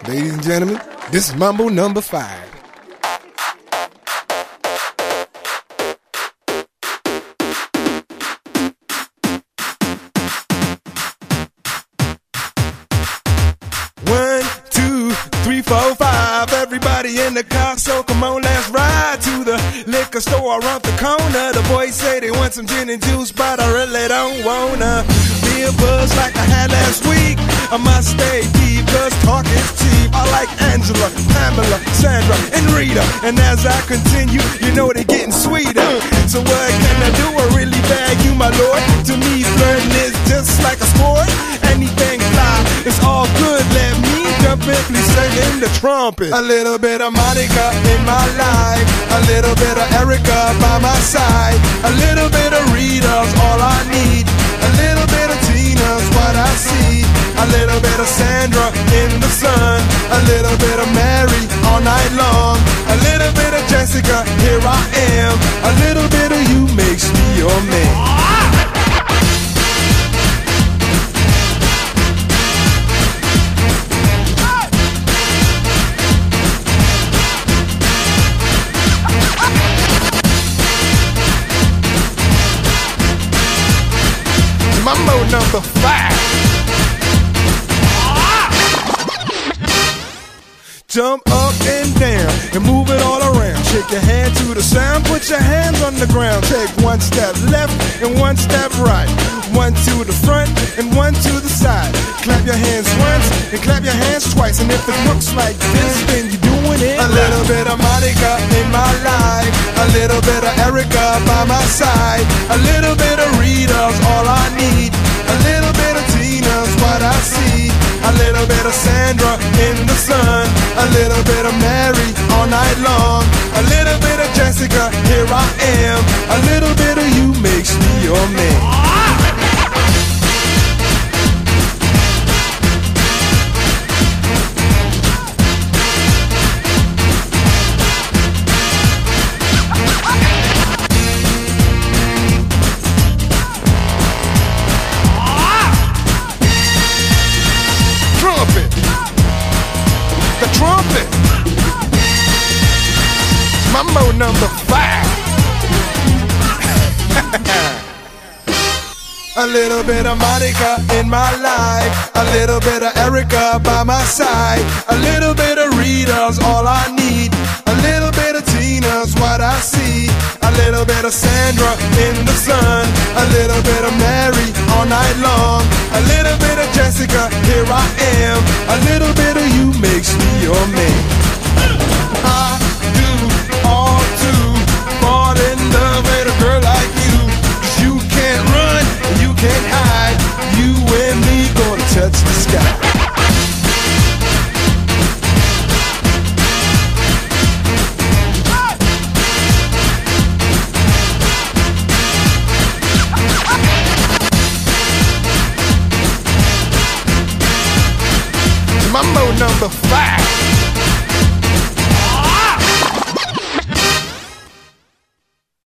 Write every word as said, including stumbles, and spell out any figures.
Ladies and gentlemen, this is Mambo number five. One, two, three, four, five. Everybody in the car, so come on, let's ride to the liquor store around the corner. The boys say they want some gin and juice, but I really don't wanna be a buzz like I had last week. I must stay deep, cause talk is cheap. I like Angela, Pamela, Sandra, and Rita. And as I continue, you know they're getting sweeter. So what can I do? I really bag you, my lord. To me, flirting is just like a sport. Anything fly, it's all good. Let me jump in, please sing in the trumpet. A little bit of Monica in my life, a little bit of Erica by my side, a little bit of Rita's all I need, a little bit of Tina's what I see, a little bit of Sandra in the sun, a little bit of Mary all night long, a little bit of Jessica, here I am, a little bit of you makes me your man. Mambo number five. Jump up and down and move it all around. Shake your hand to the sound, put your hands on the ground. Take one step left and one step right. One to the front and one to the side. Clap your hands once and clap your hands twice. And if it looks like this, then you're doing it. A little bit of Monica in my life, a little bit of Erica by my side, a little bit of Rita's all I need, a little bit of Tina's what I see, a little bit of Sandra in the sun, a little bit of Mary all night long, a little bit of Jessica, here I am, a little bit of you makes me your man. The trumpet. Mambo number five. A little bit of Monica in my life, a little bit of Erica by my side, a little bit of Rita's all I need, a little bit of Tina's what I see, a little bit of Sandra in the sun, a little bit of Mary all night long, a little bit of Jessica, here I am, a little bit of you makes me your man. I do all to fall in love with a girl like you, 'cause you can't run, you can't hide, you and me gonna touch the sky. Mambo number five.